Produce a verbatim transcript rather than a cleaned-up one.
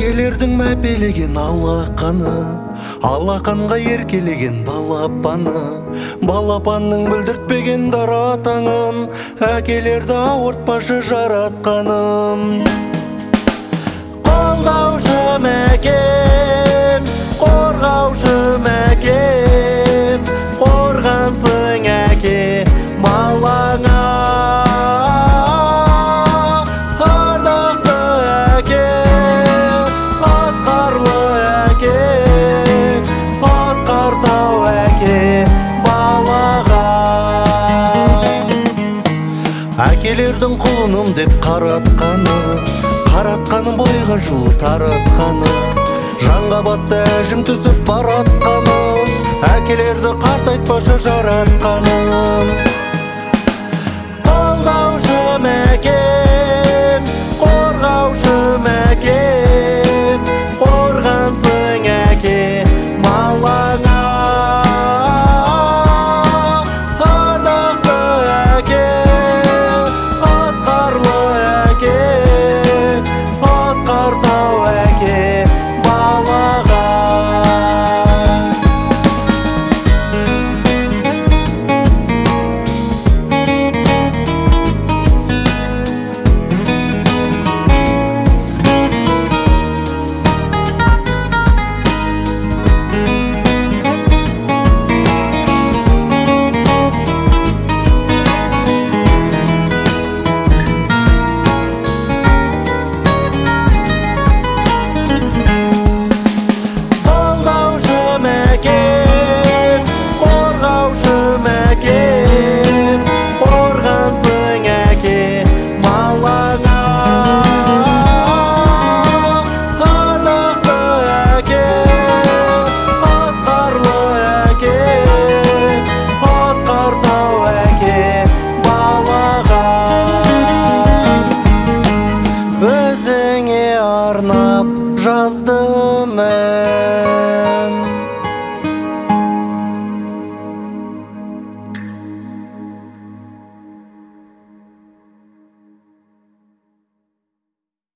Әкелердің мәпелеген алақаны, алақанға еркелеген балапаны, балапанның бүлдіртпеген дара таңын, әкелерді ауыртпашы жаратқаным. Қолдаушым әкем, қорғаушым әкем, қорғансың әке балаңа. Әкелердің құлыным деп қаратқаны, қаратқаны бойға жол таратқаны, жанға батты әжім түсіп баратқаны, әкелерді қартайтпашы жаратқаным. Қолдаушым әкем, қорғаушым әкем,